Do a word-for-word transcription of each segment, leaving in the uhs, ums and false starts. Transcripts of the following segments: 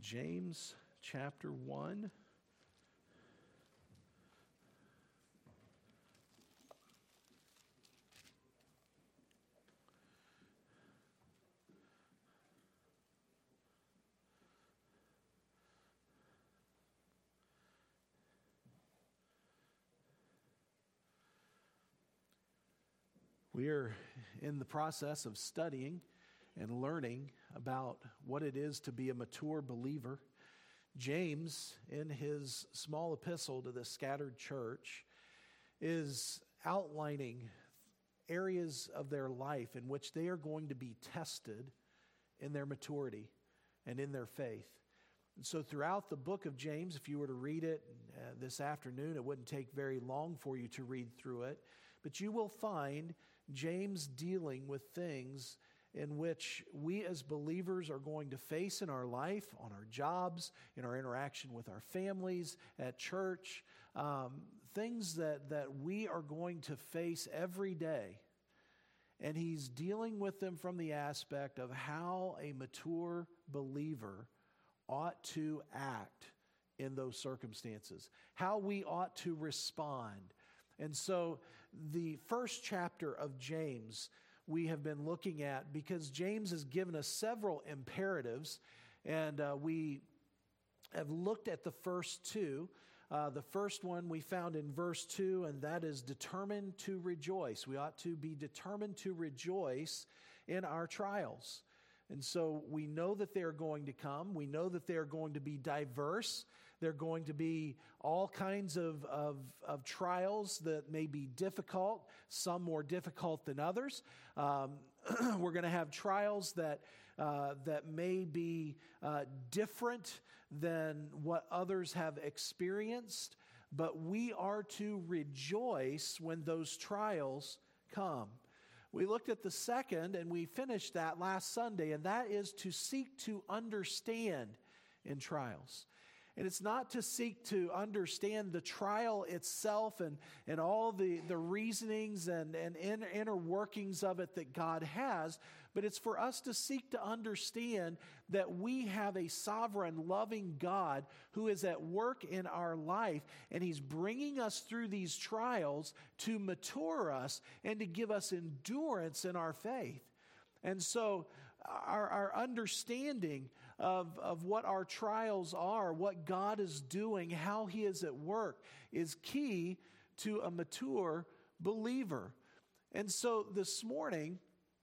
James chapter one. We are in the process of studying and learning about what it is to be a mature believer. James, in his small epistle to the scattered church, is outlining areas of their life in which they are going to be tested in their maturity and in their faith. And so throughout the book of James, if you were to read it uh, this afternoon, it wouldn't take very long for you to read through it, but you will find James dealing with things in which we as believers are going to face in our life, on our jobs, in our interaction with our families, at church, um, things that, that we are going to face every day. And he's dealing with them from the aspect of how a mature believer ought to act in those circumstances, how we ought to respond. And so the first chapter of James we have been looking at, because James has given us several imperatives, and uh, we have looked at the first two. Uh, the first one we found in verse two, and that is determined to rejoice. We ought to be determined to rejoice in our trials. And so we know that they are going to come. We know that they are going to be diverse. They're going to be all kinds of, of, of trials that may be difficult, some more difficult than others. Um, we're going to have trials that, uh, that may be uh, different than what others have experienced, but we are to rejoice when those trials come. We looked at the second, and we finished that last Sunday, and that is to seek to understand in trials. And it's not to seek to understand the trial itself and, and all the, the reasonings and, and inner, inner workings of it that God has, but it's for us to seek to understand that we have a sovereign, loving God who is at work in our life, and He's bringing us through these trials to mature us and to give us endurance in our faith. And so our, our understanding of, of what our trials are, what God is doing, how He is at work, is key to a mature believer. And so this morning,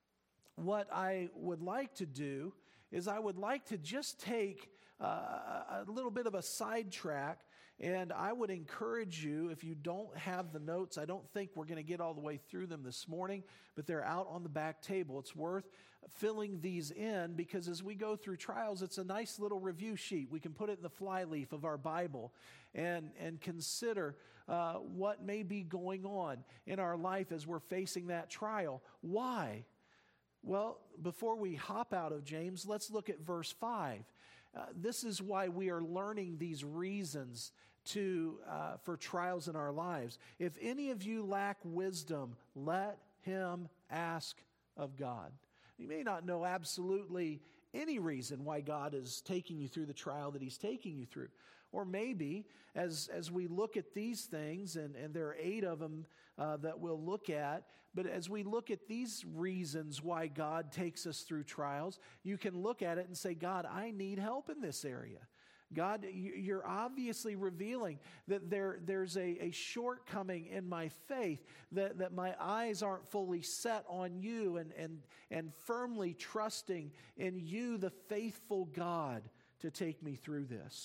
what I would like to do is I would like to just take uh, a little bit of a sidetrack, and I would encourage you, if you don't have the notes, I don't think we're going to get all the way through them this morning, but they're out on the back table. It's worth filling these in, because as we go through trials, it's a nice little review sheet. We can put it in the flyleaf of our Bible and, and consider uh, what may be going on in our life as we're facing that trial. Why? Well, before we hop out of James, let's look at verse five. Uh, this is why we are learning these reasons to uh, for trials in our lives. If any of you lack wisdom, let him ask of God. You may not know absolutely any reason why God is taking you through the trial that He's taking you through. Or maybe, as, as we look at these things, and, and there are eight of them uh, that we'll look at, but as we look at these reasons why God takes us through trials, you can look at it and say, God, I need help in this area. God, you're obviously revealing that there, there's a, a shortcoming in my faith, that, that my eyes aren't fully set on you and, and, and firmly trusting in you, the faithful God, to take me through this.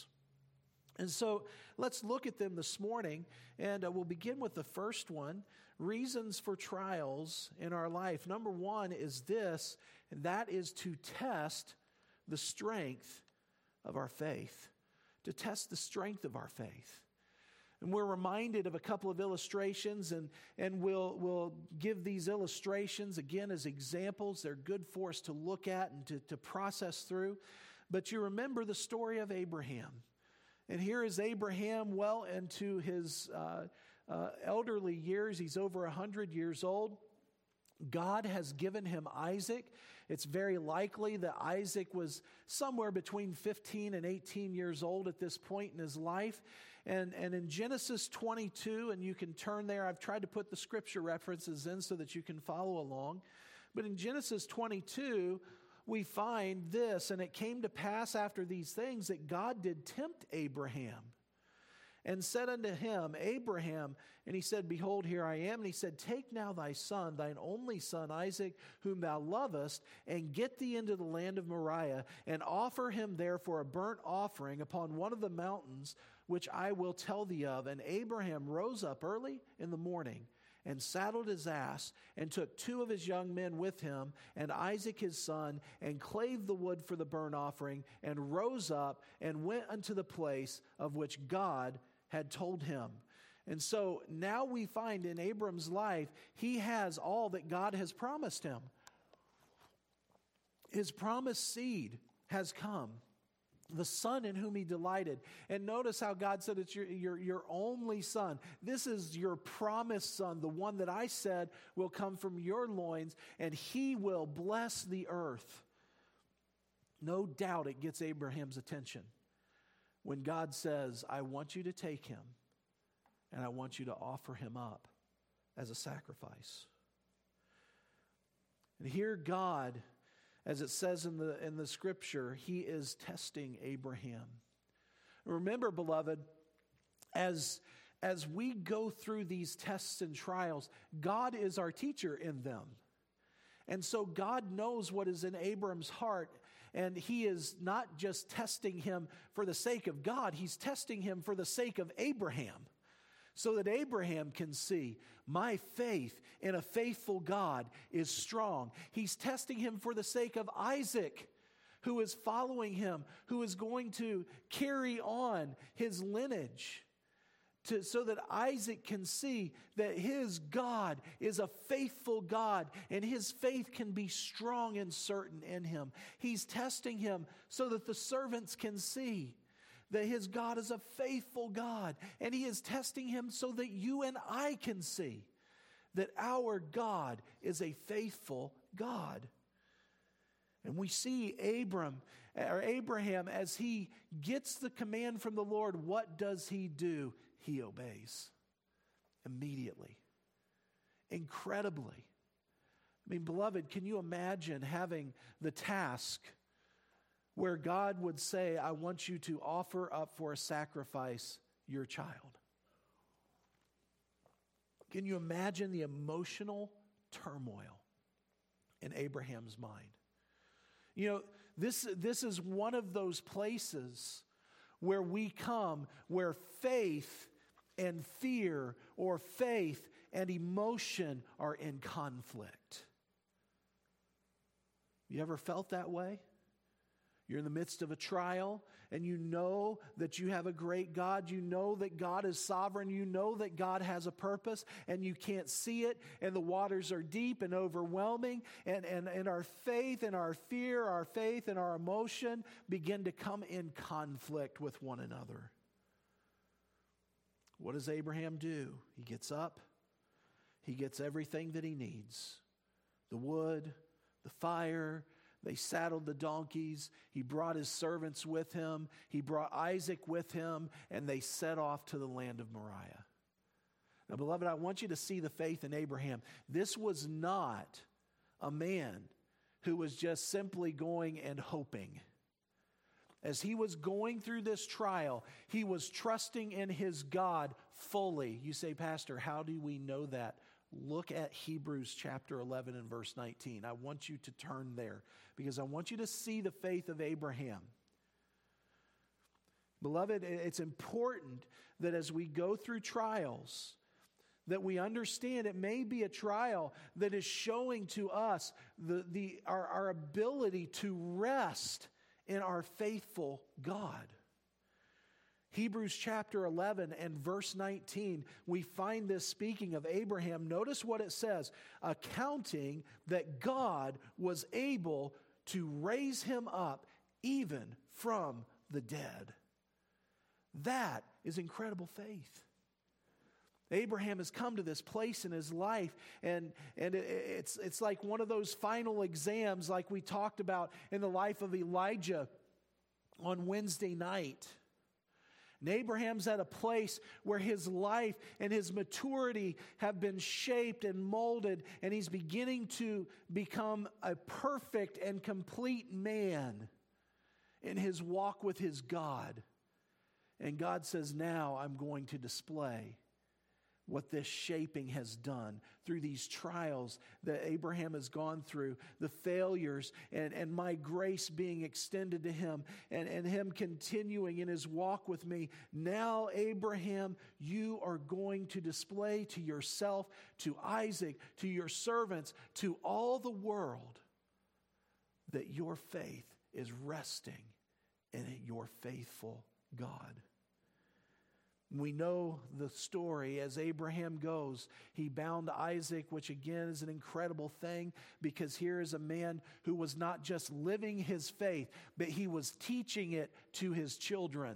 And so let's look at them this morning, and uh, we'll begin with the first one, reasons for trials in our life. Number one is this, and that is to test the strength of our faith. To test the strength of our faith. And we're reminded of a couple of illustrations, and, and we'll, we'll give these illustrations again as examples. They're good for us to look at and to, to process through. But you remember the story of Abraham. And here is Abraham well into his uh, uh, elderly years. He's over one hundred years old. God has given him Isaac, It's very likely that Isaac was somewhere between fifteen and eighteen years old at this point in his life. And, and in Genesis twenty-two, and you can turn there, I've tried to put the scripture references in so that you can follow along. But in Genesis twenty-two, we find this, and it came to pass after these things that God did tempt Abraham and said unto him, Abraham, and he said, Behold, here I am. And he said, Take now thy son, thine only son Isaac, whom thou lovest, and get thee into the land of Moriah, and offer him there for a burnt offering upon one of the mountains, which I will tell thee of. And Abraham rose up early in the morning, and saddled his ass, and took two of his young men with him, and Isaac his son, and clave the wood for the burnt offering, and rose up, and went unto the place of which God had told him. And so now we find in Abram's life, he has all that God has promised him. His promised seed has come, the son in whom he delighted. And notice how God said it's your, your, your only son. This is your promised son, the one that I said will come from your loins, and he will bless the earth. No doubt it gets Abraham's attention when God says, I want you to take him, and I want you to offer him up as a sacrifice. And here God, as it says in the, in the scripture, he is testing Abraham. Remember, beloved, as, as we go through these tests and trials, God is our teacher in them. And so God knows what is in Abram's heart, and he is not just testing him for the sake of God, he's testing him for the sake of Abraham, so that Abraham can see, my faith in a faithful God is strong. He's testing him for the sake of Isaac, who is following him, who is going to carry on his lineage, to, so that Isaac can see that his God is a faithful God, and his faith can be strong and certain in him. He's testing him so that the servants can see that his God is a faithful God, and he is testing him so that you and I can see that our God is a faithful God. And we see Abram, or Abraham, as he gets the command from the Lord, what does he do? He obeys immediately, incredibly. I mean, beloved, can you imagine having the task where God would say, I want you to offer up for a sacrifice your child? Can you imagine the emotional turmoil in Abraham's mind? You know, this, this is one of those places where we come where faith and fear, or faith and emotion, are in conflict. You ever felt that way? You're in the midst of a trial, and you know that you have a great God. You know that God is sovereign. You know that God has a purpose, and you can't see it, and the waters are deep and overwhelming, and, and, and our faith and our fear, our faith and our emotion begin to come in conflict with one another. What does Abraham do? He gets up. He gets everything that he needs. The wood, the fire. They saddled the donkeys. He brought his servants with him. He brought Isaac with him, and they set off to the land of Moriah. Now, beloved, I want you to see the faith in Abraham. This was not a man who was just simply going and hoping. As he was going through this trial, he was trusting in his God fully. You say, Pastor, how do we know that? Look at Hebrews chapter eleven and verse nineteen. I want you to turn there because I want you to see the faith of Abraham. Beloved, it's important that as we go through trials, that we understand it may be a trial that is showing to us the, the, our, our ability to rest in our faithful God. Hebrews chapter eleven and verse nineteen, we find this speaking of Abraham. Notice what it says, accounting that God was able to raise him up even from the dead. That is incredible faith. Abraham has come to this place in his life, and, and it, it's, it's like one of those final exams like we talked about in the life of Elijah on Wednesday night. And Abraham's at a place where his life and his maturity have been shaped and molded, and he's beginning to become a perfect and complete man in his walk with his God. And God says, now I'm going to display what this shaping has done through these trials that Abraham has gone through, the failures, and, and my grace being extended to him, and, and him continuing in his walk with me. Now, Abraham, you are going to display to yourself, to Isaac, to your servants, to all the world, that your faith is resting in your faithful God. We know the story as Abraham goes. He bound Isaac, which again is an incredible thing, because here is a man who was not just living his faith, but he was teaching it to his children.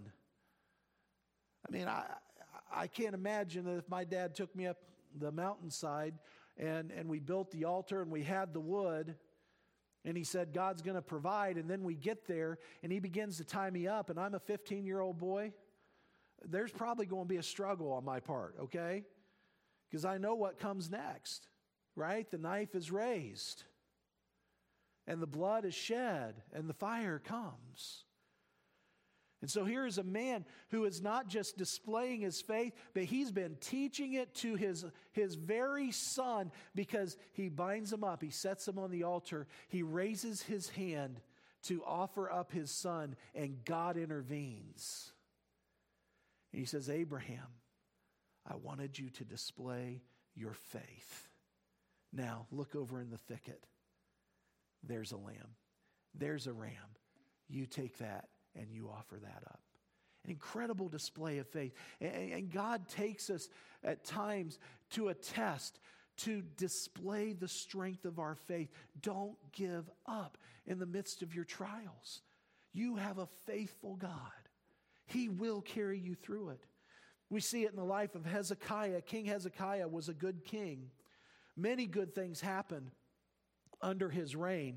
I mean, I, I can't imagine that if my dad took me up the mountainside and, and we built the altar and we had the wood, and he said, God's going to provide, and then we get there and he begins to tie me up, and I'm a fifteen-year-old boy. There's probably going to be a struggle on my part, okay? Because I know what comes next, right? The knife is raised, and the blood is shed, and the fire comes. And so here is a man who is not just displaying his faith, but he's been teaching it to his, his very son, because he binds him up, he sets him on the altar, he raises his hand to offer up his son, and God intervenes. And he says, Abraham, I wanted you to display your faith. Now, look over in the thicket. There's a lamb. There's a ram. You take that and you offer that up. An incredible display of faith. And God takes us at times to a test to display the strength of our faith. Don't give up in the midst of your trials. You have a faithful God. He will carry you through it. We see it in the life of Hezekiah. King Hezekiah was a good king. Many good things happened under his reign.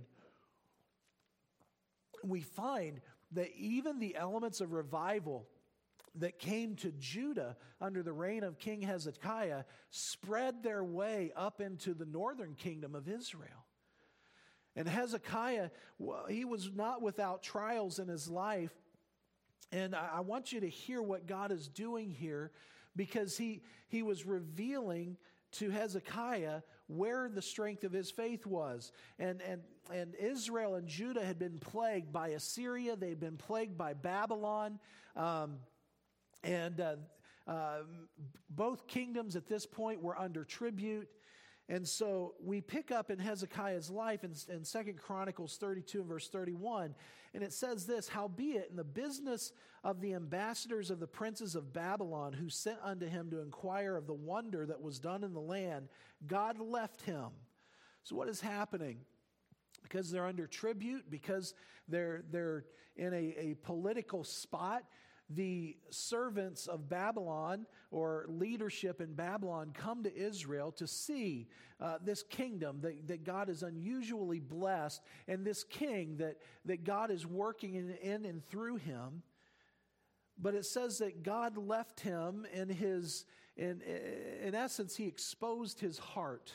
We find that even the elements of revival that came to Judah under the reign of King Hezekiah spread their way up into the northern kingdom of Israel. And Hezekiah, well, he was not without trials in his life. And I want you to hear what God is doing here, because he, he was revealing to Hezekiah where the strength of his faith was. And, and, and Israel and Judah had been plagued by Assyria. They had been plagued by Babylon. Um, and uh, uh, both kingdoms at this point were under tribute. And so we pick up in Hezekiah's life in, in Second Chronicles thirty-two and verse thirty-one, and it says this, howbeit in the business of the ambassadors of the princes of Babylon, who sent unto him to inquire of the wonder that was done in the land, God left him. So what is happening? Because they're under tribute, because they're, they're in a, a political spot, the servants of Babylon, or leadership in Babylon, come to Israel to see uh, this kingdom that, that God is unusually blessed, and this king that, that God is working in, in and through him. But it says that God left him in his, in, in essence, he exposed his heart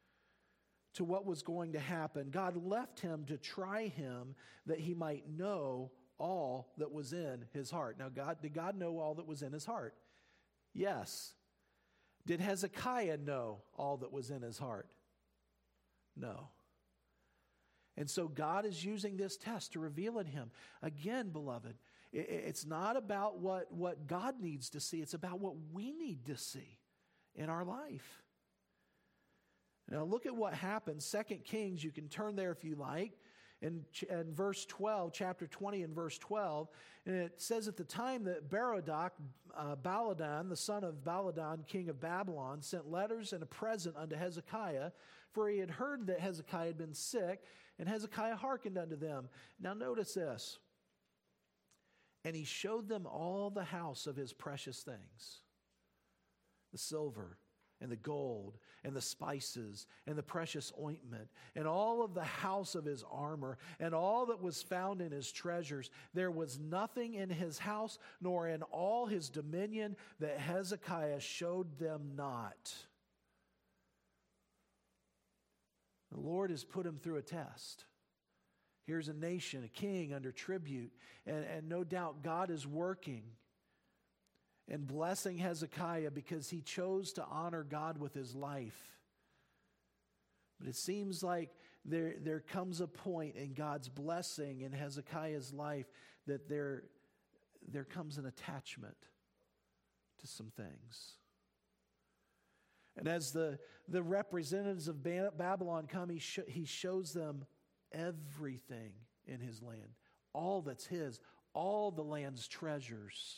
to what was going to happen. God left him to try him that he might know all that was in his heart. Now, God, did God know all that was in his heart? Yes. Did Hezekiah know all that was in his heart? No. And so God is using this test to reveal in him. Again, beloved, it's not about what, what God needs to see. It's about what we need to see in our life. Now, look at what happens. Second Kings, you can turn there if you like. In, in verse twelve, chapter twenty and verse twelve, and it says at the time that Berodach, uh, Baladan, the son of Baladan, king of Babylon, sent letters and a present unto Hezekiah, for he had heard that Hezekiah had been sick, and Hezekiah hearkened unto them. Now notice this. And he showed them all the house of his precious things. the silver and the gold and the spices and the precious ointment and all of the house of his armor and all that was found in his treasures. There was nothing in his house nor in all his dominion that Hezekiah showed them not. The Lord has put him through a test. Here's a nation, a king under tribute, and, and no doubt God is working and blessing Hezekiah because he chose to honor God with his life. But it seems like there, there comes a point in God's blessing in Hezekiah's life that there, there comes an attachment to some things. And as the, the representatives of Babylon come, he, sh- he shows them everything in his land, all that's his, all the land's treasures.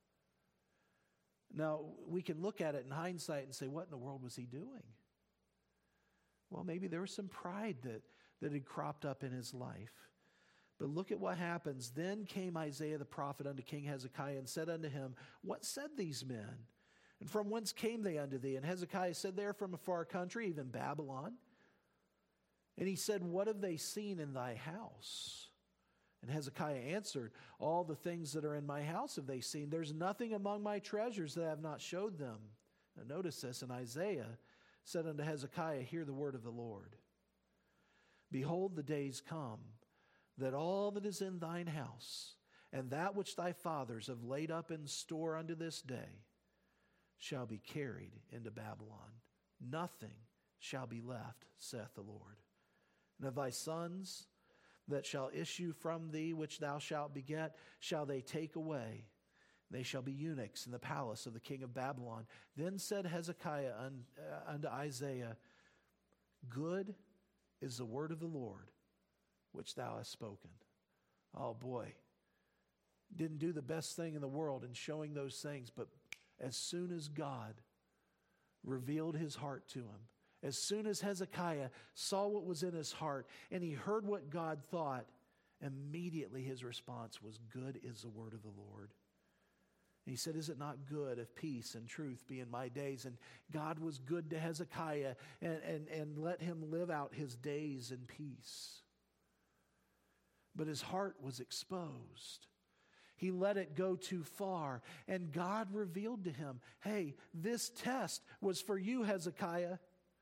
Now, we can look at it in hindsight and say, what in the world was he doing? Well, maybe there was some pride that, that had cropped up in his life. But look at what happens. Then came Isaiah the prophet unto King Hezekiah and said unto him, what said these men? And from whence came they unto thee? And Hezekiah said, they are from a far country, even Babylon. And he said, what have they seen in thy house? And Hezekiah answered, all the things that are in my house have they seen. There's nothing among my treasures that I have not showed them. Now notice this, and Isaiah said unto Hezekiah, hear the word of the Lord. Behold, the days come, that all that is in thine house, and that which thy fathers have laid up in store unto this day, shall be carried into Babylon. Nothing shall be left, saith the Lord. And of thy sons that shall issue from thee, which thou shalt beget, shall they take away. They shall be eunuchs in the palace of the king of Babylon. Then said Hezekiah un, uh, unto Isaiah, good is the word of the Lord, which thou hast spoken. Oh boy, didn't do the best thing in the world in showing those things, but as soon as God revealed his heart to him, as soon as Hezekiah saw what was in his heart and he heard what God thought, immediately his response was, good is the word of the Lord. And he said, is it not good if peace and truth be in my days? And God was good to Hezekiah and, and, and let him live out his days in peace. But his heart was exposed. He let it go too far. And God revealed to him, hey, this test was for you, Hezekiah.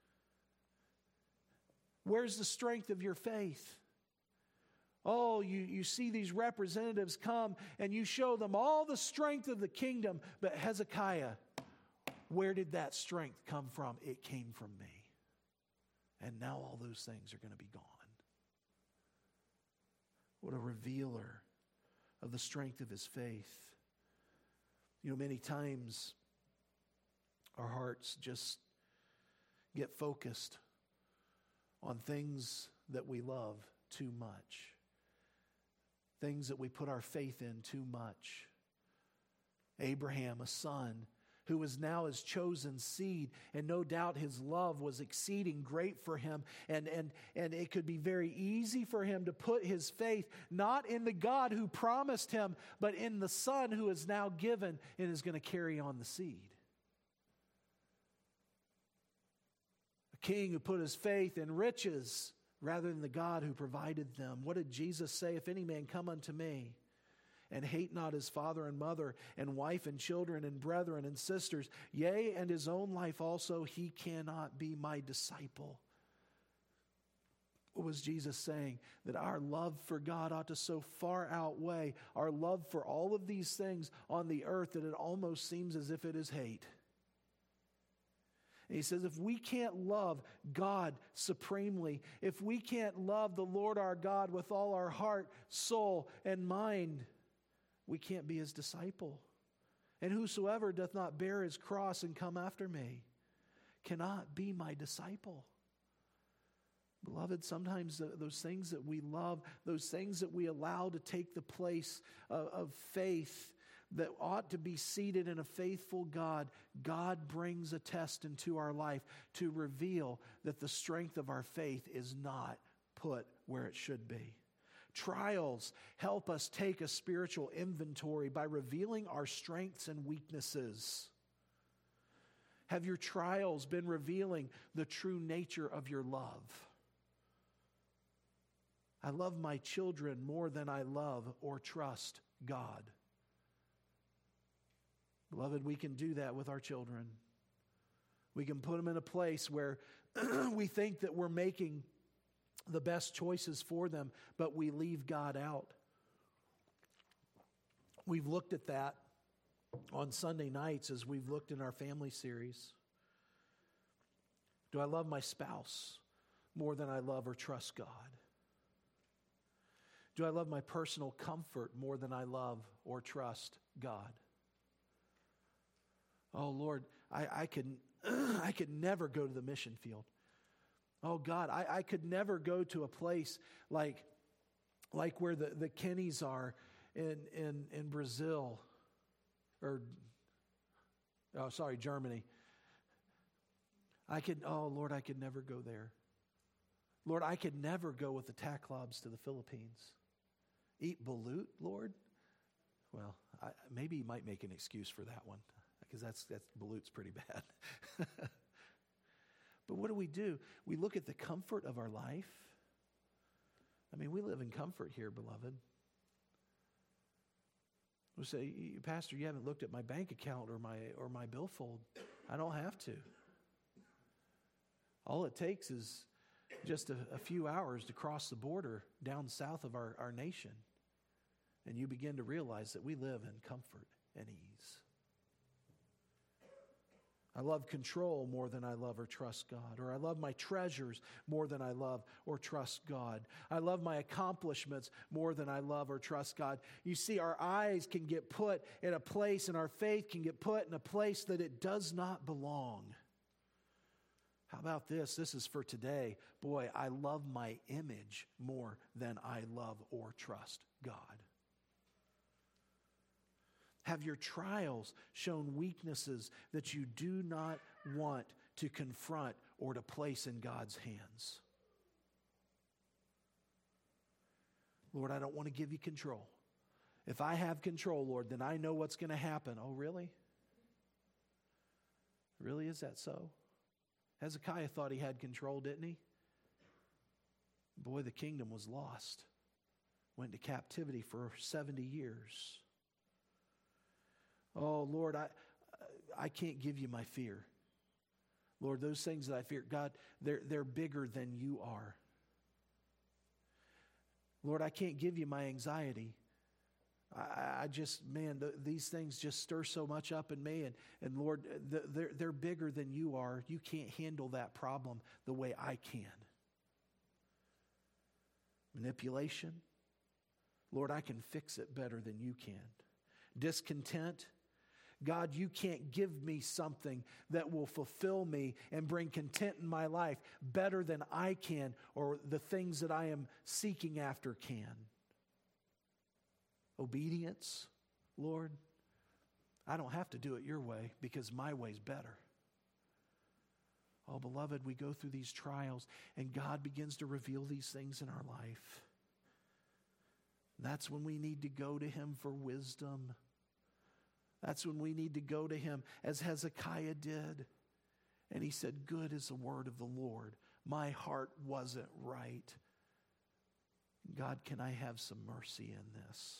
Where's the strength of your faith? Oh, you, you see these representatives come and you show them all the strength of the kingdom. But Hezekiah, where did that strength come from? It came from me. And now all those things are going to be gone. What a revealer of the strength of his faith. You know, many times our hearts just get focused on things that we love too much. Things that we put our faith in too much. Abraham, a son, who was now his chosen seed, and no doubt his love was exceeding great for him, and, and, and it could be very easy for him to put his faith not in the God who promised him, but in the son who is now given and is going to carry on the seed. King who put his faith in riches rather than the God who provided them. What did Jesus say? If any man come unto me and hate not his father and mother and wife and children and brethren and sisters, yea, and his own life also, he cannot be my disciple. What was Jesus saying? That our love for God ought to so far outweigh our love for all of these things on the earth that it almost seems as if it is hate. And he says, if we can't love God supremely, if we can't love the Lord our God with all our heart, soul, and mind, we can't be his disciple. And whosoever doth not bear his cross and come after me cannot be my disciple. Beloved, sometimes those things that we love, those things that we allow to take the place of, of faith, that ought to be seated in a faithful God, God brings a test into our life to reveal that the strength of our faith is not put where it should be. Trials help us take a spiritual inventory by revealing our strengths and weaknesses. Have your trials been revealing the true nature of your love? I love my children more than I love or trust God. Beloved, we can do that with our children. We can put them in a place where we think that we're making the best choices for them, but we leave God out. We've looked at that on Sunday nights as we've looked in our family series. Do I love my spouse more than I love or trust God? Do I love my personal comfort more than I love or trust God? Oh, Lord, I, I could I could never go to the mission field. Oh, God, I, I could never go to a place like, like where the, the Kennys are in, in, in Brazil, or, oh, sorry, Germany. I could, oh, Lord, I could never go there. Lord, I could never go with the Taclobs to the Philippines. Eat balut, Lord? Well, I, maybe you might make an excuse for that one, because that's, that's balut's pretty bad. But what do we do? We look at the comfort of our life. I mean, we live in comfort here, beloved. We say, Pastor, you haven't looked at my bank account or my or my billfold. I don't have to. All it takes is just a, a few hours to cross the border down south of our, our nation, and you begin to realize that we live in comfort and ease. I love control more than I love or trust God. Or I love my treasures more than I love or trust God. I love my accomplishments more than I love or trust God. You see, our eyes can get put in a place, and our faith can get put in a place that it does not belong. How about this? This is for today. Boy, I love my image more than I love or trust God. Have your trials shown weaknesses that you do not want to confront or to place in God's hands? Lord, I don't want to give you control. If I have control, Lord, then I know what's going to happen. Oh, really? Really, is that so? Hezekiah thought he had control, didn't he? Boy, the kingdom was lost. Went into captivity for seventy years. Oh, Lord, I I can't give you my fear. Lord, those things that I fear, God, they're, they're bigger than you are. Lord, I can't give you my anxiety. I, I just, man, th- these things just stir so much up in me. And, and Lord, th- they're, they're bigger than you are. You can't handle that problem the way I can. Manipulation. Lord, I can fix it better than you can. Discontent. God, you can't give me something that will fulfill me and bring content in my life better than I can, or the things that I am seeking after can. Obedience, Lord, I don't have to do it your way because my way's better. Oh, beloved, we go through these trials and God begins to reveal these things in our life. That's when we need to go to Him for wisdom. That's when we need to go to Him as Hezekiah did. And he said, good is the word of the Lord. My heart wasn't right. God, can I have some mercy in this?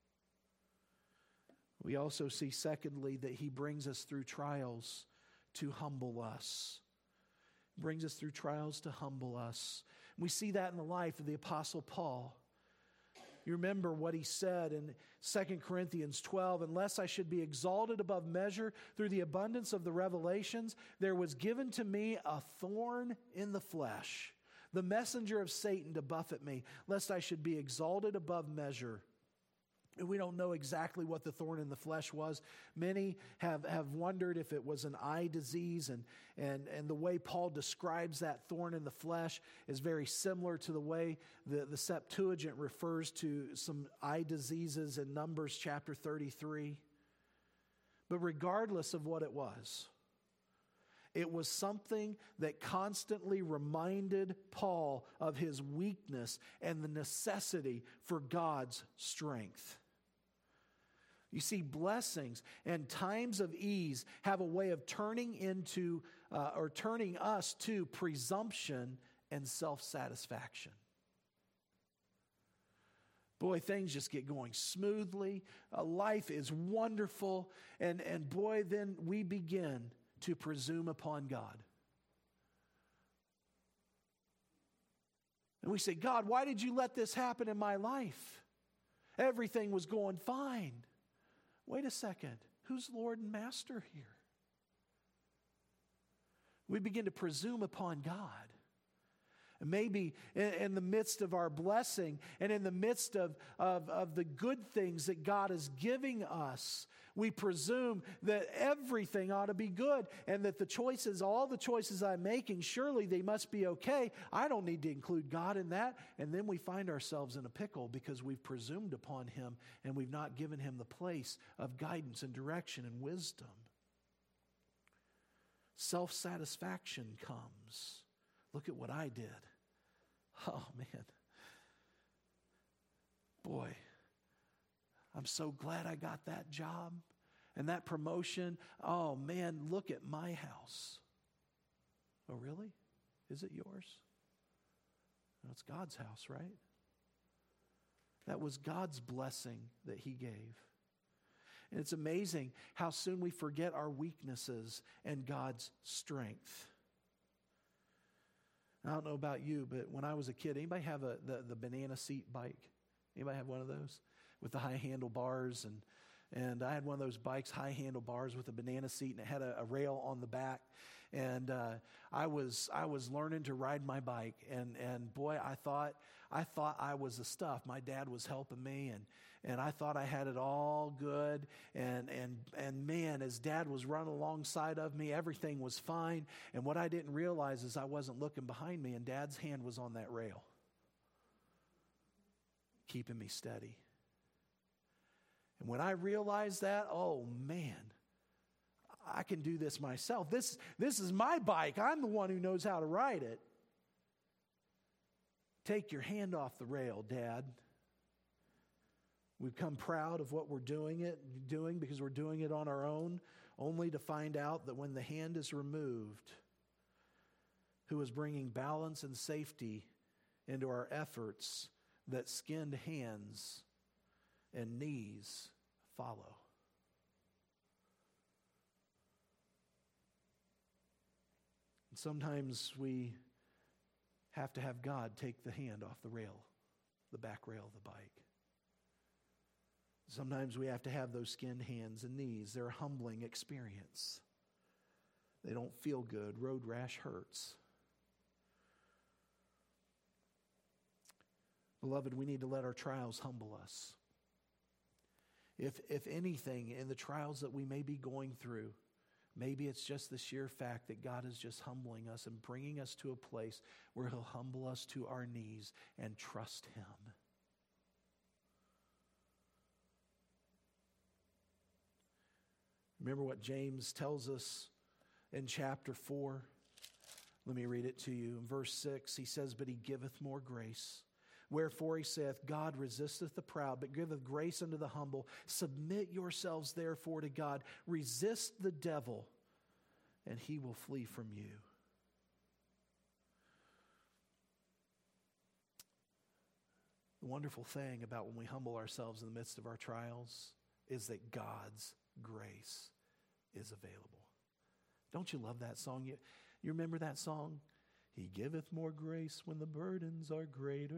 We also see, secondly, that He brings us through trials to humble us. Brings us through trials to humble us. We see that in the life of the Apostle Paul. You remember what he said in Second Corinthians twelve, unless I should be exalted above measure through the abundance of the revelations, there was given to me a thorn in the flesh, the messenger of Satan to buffet me, lest I should be exalted above measure. And we don't know exactly what the thorn in the flesh was. Many have, have wondered if it was an eye disease, and, and, and the way Paul describes that thorn in the flesh is very similar to the way the, the Septuagint refers to some eye diseases in Numbers chapter thirty-three. But regardless of what it was, it was something that constantly reminded Paul of his weakness and the necessity for God's strength. You see, blessings and times of ease have a way of turning into uh, or turning us to presumption and self-satisfaction. Boy, things just get going smoothly. Uh, life is wonderful. And, and boy, then we begin to presume upon God. And we say, God, why did you let this happen in my life? Everything was going fine. Wait a second. Who's Lord and Master here? We begin to presume upon God. And maybe in, in the midst of our blessing and in the midst of, of, of the good things that God is giving us, we presume that everything ought to be good and that the choices, all the choices I'm making, surely they must be okay. I don't need to include God in that. And then we find ourselves in a pickle because we've presumed upon Him and we've not given Him the place of guidance and direction and wisdom. Self-satisfaction comes. Look at what I did. Oh, man. Boy, I'm so glad I got that job and that promotion. Oh, man, look at my house. Oh, really? Is it yours? No, it's God's house, right? That was God's blessing that He gave. And it's amazing how soon we forget our weaknesses and God's strength. I don't know about you, but when I was a kid, anybody have a the, the banana seat bike? Anybody have one of those with the high handlebars? And and I had one of those bikes, high handlebars with a banana seat, and it had a, a rail on the back. And uh, I was I was learning to ride my bike, and and boy, I thought I thought I was the stuff. My dad was helping me, and and I thought I had it all good. And and and man, as Dad was running alongside of me, everything was fine. And what I didn't realize is I wasn't looking behind me, and Dad's hand was on that rail, keeping me steady. And when I realized that, oh man, I can do this myself. This, this is my bike. I'm the one who knows how to ride it. Take your hand off the rail, Dad. We become proud of what we're doing it, doing because we're doing it on our own, only to find out that when the hand is removed, who is bringing balance and safety into our efforts, that skinned hands and knees follow. And sometimes we have to have God take the hand off the rail, the back rail of the bike. Sometimes we have to have those skinned hands and knees. They're a humbling experience. They don't feel good. Road rash hurts. Beloved, we need to let our trials humble us. If, if anything, in the trials that we may be going through, maybe it's just the sheer fact that God is just humbling us and bringing us to a place where He'll humble us to our knees and trust Him. Remember what James tells us in chapter four? Let me read it to you. In verse six, he says, "But He giveth more grace. Wherefore he saith, God resisteth the proud, but giveth grace unto the humble. Submit yourselves therefore to God. Resist the devil, and he will flee from you." The wonderful thing about when we humble ourselves in the midst of our trials is that God's grace is available. Don't you love that song? You, you remember that song? He giveth more grace when the burdens are greater.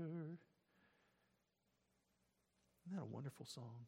Isn't that a wonderful song?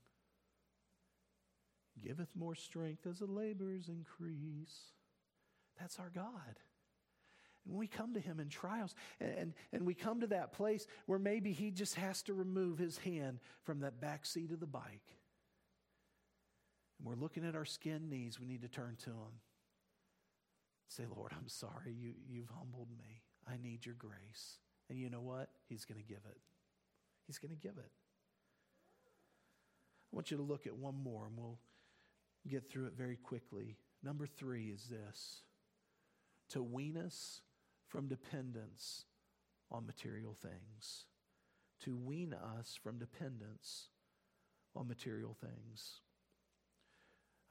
Giveth more strength as the labors increase. That's our God. And when we come to Him in trials, and, and we come to that place where maybe He just has to remove His hand from that back seat of the bike. And we're looking at our skinned knees, we need to turn to Him. Say, Lord, I'm sorry, you, you've humbled me. I need your grace. And you know what? He's going to give it. He's going to give it. I want you to look at one more, and we'll get through it very quickly. Number three is this: to wean us from dependence on material things. To wean us from dependence on material things.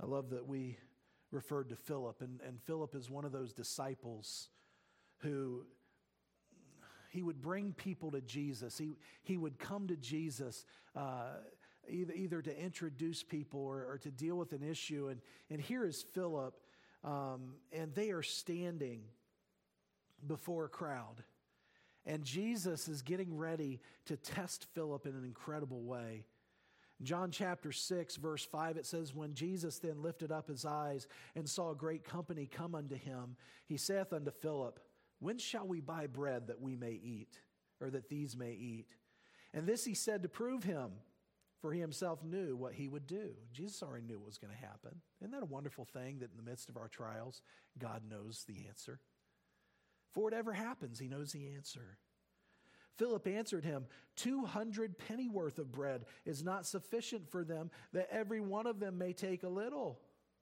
I love that we referred to Philip, and, and Philip is one of those disciples who he would bring people to Jesus. He, he would come to Jesus uh, either, either to introduce people or, or to deal with an issue. And, and here is Philip, um, and they are standing before a crowd. And Jesus is getting ready to test Philip in an incredible way. John chapter six, verse five, it says, "When Jesus then lifted up his eyes and saw a great company come unto him, he saith unto Philip, When shall we buy bread that we may eat, or that these may eat? And this he said to prove him, for he himself knew what he would do." Jesus already knew what was going to happen. Isn't that a wonderful thing that in the midst of our trials, God knows the answer? For whatever happens, he knows the answer. Philip answered him, Two hundred pennyworth of bread is not sufficient for them, that every one of them may take a little.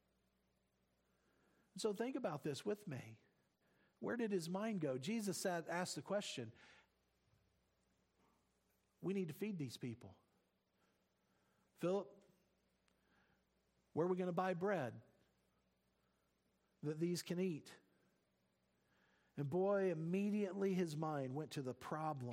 So think about this with me. Where did his mind go? Jesus said, asked the question, we need to feed these people. Philip, where are we going to buy bread that these can eat? And boy, immediately his mind went to the problem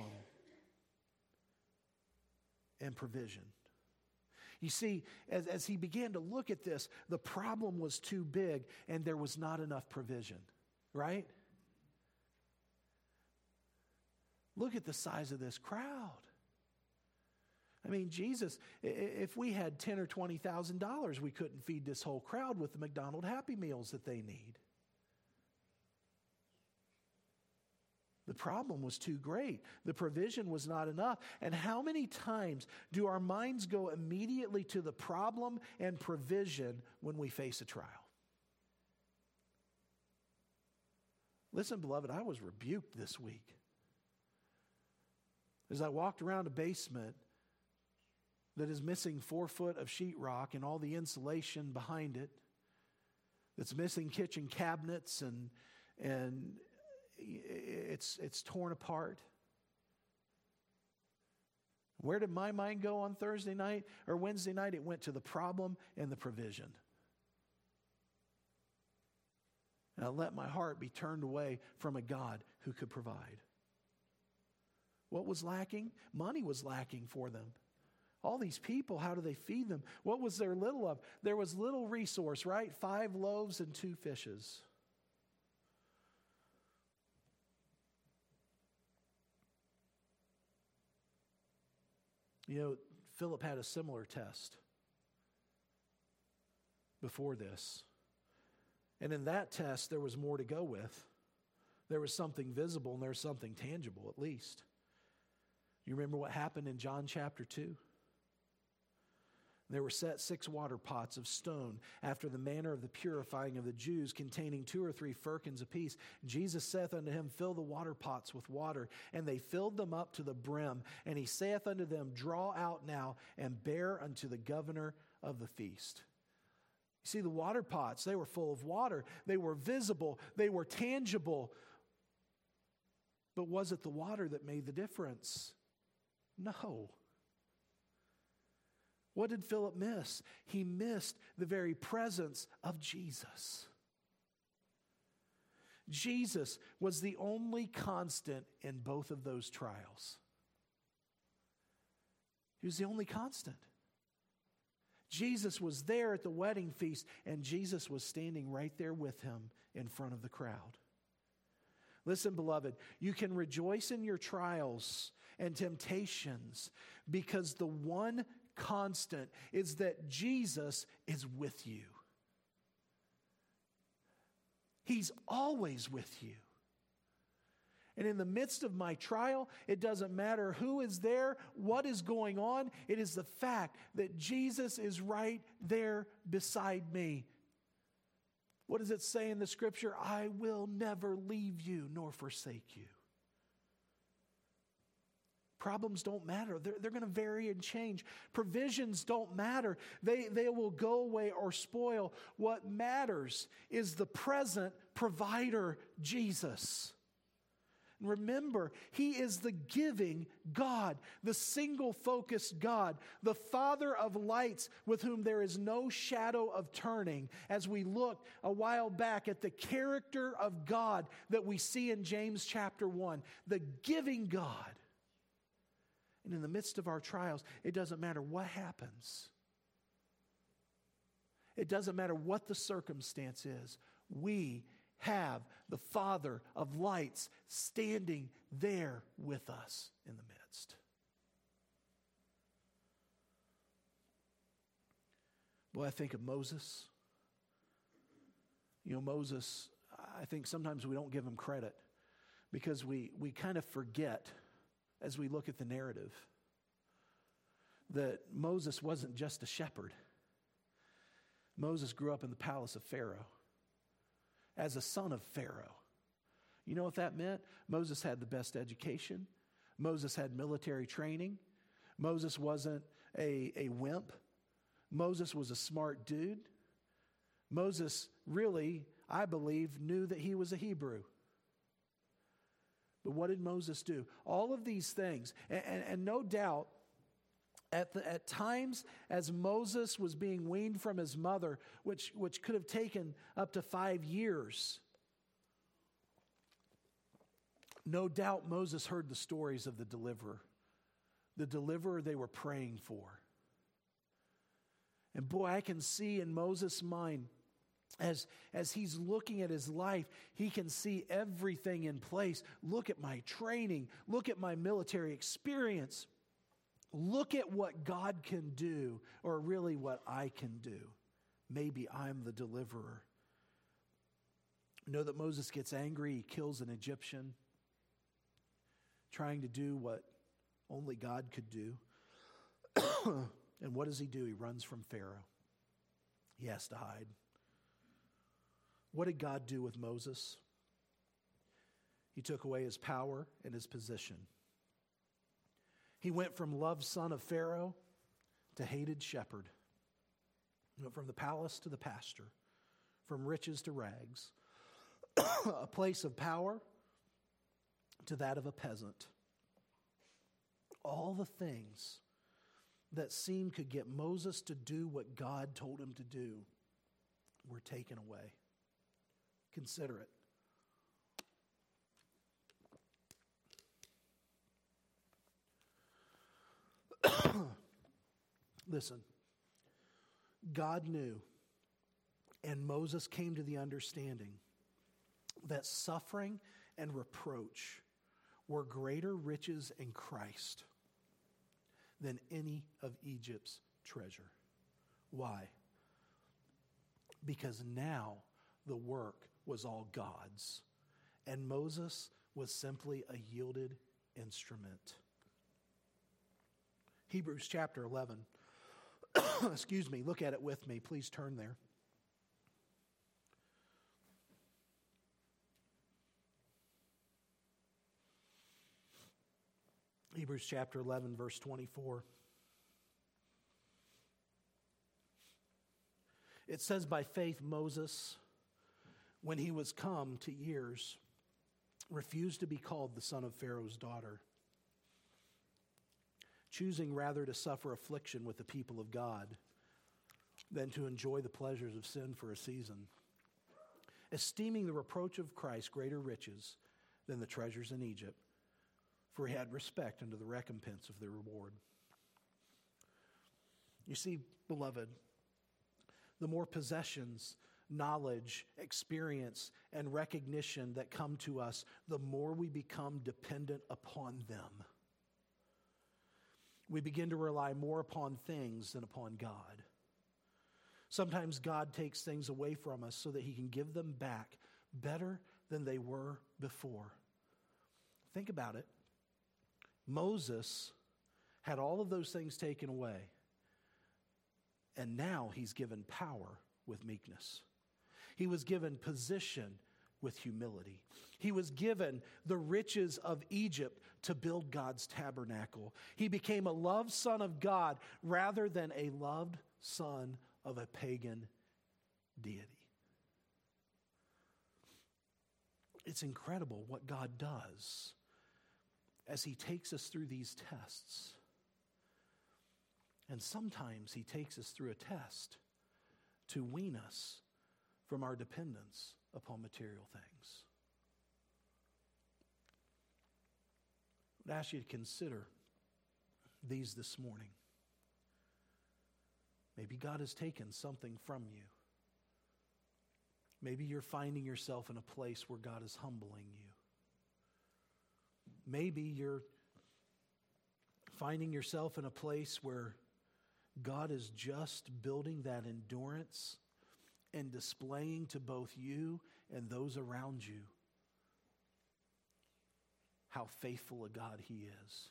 and provision. You see, as, as he began to look at this, the problem was too big and there was not enough provision, right? Look at the size of this crowd. I mean, Jesus, if we had ten or twenty thousand dollars, we couldn't feed this whole crowd with the McDonald's Happy Meals that they need. The problem was too great. The provision was not enough. And how many times do our minds go immediately to the problem and provision when we face a trial? Listen, beloved, I was rebuked this week. As I walked around a basement that is missing four foot of sheetrock and all the insulation behind it, that's missing kitchen cabinets and and it's it's torn apart. Where did my mind go on Thursday night or Wednesday night? It went to the problem and the provision. And I let my heart be turned away from a God who could provide. What was lacking? Money was lacking for them. All these people, how do they feed them? What was there little of? There was little resource, right? Five loaves and two fishes. You know, Philip had a similar test before this. And in that test, there was more to go with. There was something visible and there was something tangible, at least. You remember what happened in John chapter two? There were set six water pots of stone after the manner of the purifying of the Jews, containing two or three firkins apiece. Jesus saith unto him, Fill the water pots with water. And they filled them up to the brim. And he saith unto them, Draw out now and bear unto the governor of the feast. You see, the water pots, they were full of water. They were visible. They were tangible. But was it the water that made the difference? No. What did Philip miss? He missed the very presence of Jesus. Jesus was the only constant in both of those trials. He was the only constant. Jesus was there at the wedding feast, and Jesus was standing right there with him in front of the crowd. Listen, beloved, you can rejoice in your trials and temptations because the one constant is that Jesus is with you. He's always with you. And in the midst of my trial, it doesn't matter who is there, what is going on. It is the fact that Jesus is right there beside me. What does it say in the scripture? I will never leave you nor forsake you. Problems don't matter. They're, they're going to vary and change. Provisions don't matter. They, they will go away or spoil. What matters is the present provider, Jesus. And remember, He is the giving God, the single-focused God, the Father of lights with whom there is no shadow of turning. As we looked a while back at the character of God that we see in James chapter one, the giving God. And in the midst of our trials, it doesn't matter what happens. It doesn't matter what the circumstance is. We have the Father of lights standing there with us in the midst. Boy, I think of Moses. You know, Moses, I think sometimes we don't give him credit because we, we kind of forget as we look at the narrative that Moses wasn't just a shepherd. Moses grew up in the palace of Pharaoh as a son of Pharaoh. You know what that meant? Moses had the best education. Moses had military training. Moses wasn't a, a wimp. Moses was a smart dude. Moses really, I believe, knew that he was a Hebrew. But what did Moses do? All of these things, and, and, and no doubt, At, the, at times, as Moses was being weaned from his mother, which, which could have taken up to five years, no doubt Moses heard the stories of the deliverer, the deliverer they were praying for. And boy, I can see in Moses' mind, as, as he's looking at his life, he can see everything in place. Look at my training. Look at my military experience. Look at what God can do, or really what I can do. Maybe I'm the deliverer. Know that Moses gets angry. He kills an Egyptian, trying to do what only God could do. And what does he do? He runs from Pharaoh. He has to hide. What did God do with Moses? He took away his power and his position. He went from loved son of Pharaoh to hated shepherd. He went from the palace to the pasture, from riches to rags, a place of power to that of a peasant. All the things that seemed could get Moses to do what God told him to do were taken away. Consider it. Listen, God knew, and Moses came to the understanding that suffering and reproach were greater riches in Christ than any of Egypt's treasure. Why? Because now the work was all God's, and Moses was simply a yielded instrument. Hebrews chapter eleven. Excuse me, look at it with me. Please turn there. Hebrews chapter eleven, verse twenty-four. It says, by faith Moses, when he was come to years, refused to be called the son of Pharaoh's daughter, choosing rather to suffer affliction with the people of God than to enjoy the pleasures of sin for a season, esteeming the reproach of Christ greater riches than the treasures in Egypt, for he had respect unto the recompense of their reward. You see, beloved, the more possessions, knowledge, experience, and recognition that come to us, the more we become dependent upon them. We begin to rely more upon things than upon God. Sometimes God takes things away from us so that he can give them back better than they were before. Think about it. Moses had all of those things taken away, and now he's given power with meekness. He was given position with humility. He was given the riches of Egypt to build God's tabernacle. He became a loved son of God rather than a loved son of a pagan deity. it's incredible what God does as he takes us through these tests. And sometimes he takes us through a test to wean us from our dependence upon material things. I would ask you to consider these this morning. Maybe God has taken something from you. Maybe you're finding yourself in a place where God is humbling you. Maybe you're finding yourself in a place where God is just building that endurance and displaying to both you and those around you how faithful a God he is.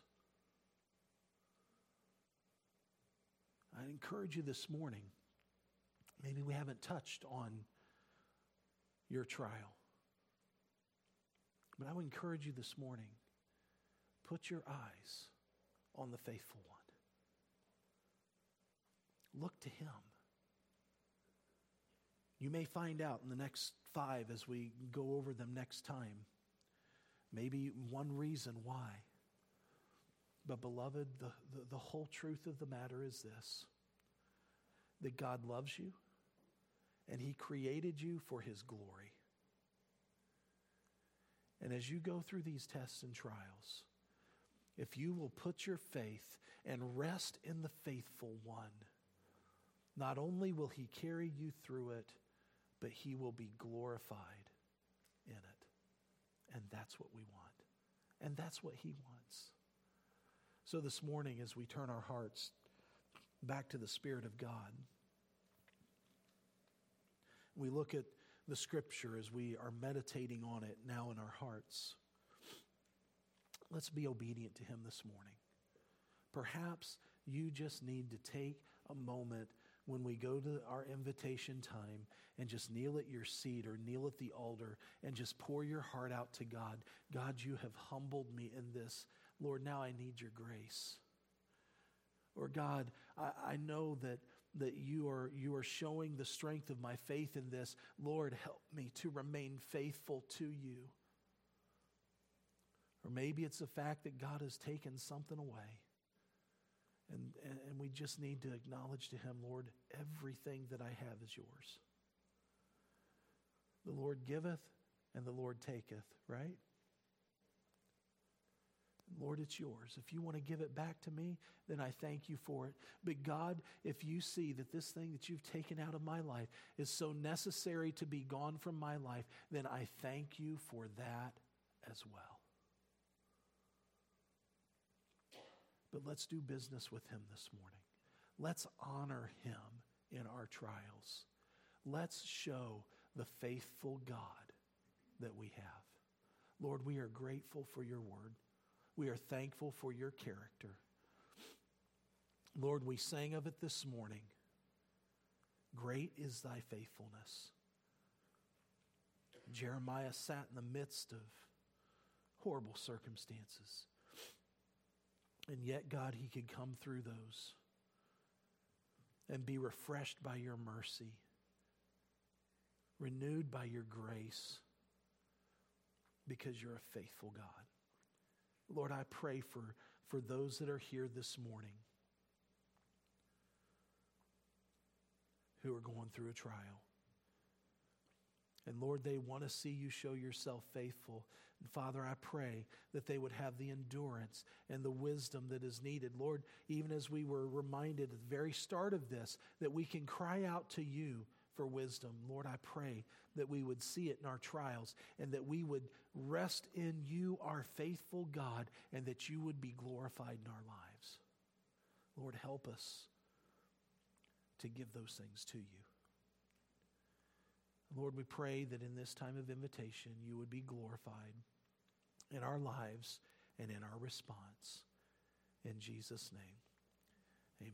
I encourage you this morning, maybe we haven't touched on your trial, but I would encourage you this morning, put your eyes on the faithful one. Look to him. You may find out in the next five as we go over them next time, maybe one reason why. But beloved, the, the, the whole truth of the matter is this, that God loves you and he created you for his glory. And as you go through these tests and trials, if you will put your faith and rest in the faithful one, not only will he carry you through it, but he will be glorified in it. And that's what we want. And that's what he wants. So this morning, as we turn our hearts back to the Spirit of God, we look at the Scripture as we are meditating on it now in our hearts. Let's be obedient to him this morning. Perhaps you just need to take a moment when we go to our invitation time and just kneel at your seat or kneel at the altar and just pour your heart out to God. God, you have humbled me in this. Lord, now I need your grace. Or God, I, I know that, that you are, you are showing the strength of my faith in this. Lord, help me to remain faithful to you. Or maybe it's the fact that God has taken something away. And, and, and we just need to acknowledge to him, Lord, everything that I have is yours. The Lord giveth and the Lord taketh, right? Lord, it's yours. If you want to give it back to me, then I thank you for it. But God, if you see that this thing that you've taken out of my life is so necessary to be gone from my life, then I thank you for that as well. But let's do business with him this morning. Let's honor him in our trials. Let's show the faithful God that we have. Lord, we are grateful for your word. We are thankful for your character. Lord, we sang of it this morning. Great is thy faithfulness. Jeremiah sat in the midst of horrible circumstances. And yet, God, he could come through those and be refreshed by your mercy, renewed by your grace, because you're a faithful God. Lord, I pray for, for those that are here this morning who are going through a trial. And Lord, they want to see you show yourself faithful. And Father, I pray that they would have the endurance and the wisdom that is needed. Lord, even as we were reminded at the very start of this, that we can cry out to you for wisdom. Lord, I pray that we would see it in our trials and that we would rest in you, our faithful God, and that you would be glorified in our lives. Lord, help us to give those things to you. Lord, we pray that in this time of invitation, you would be glorified in our lives and in our response. In Jesus' name.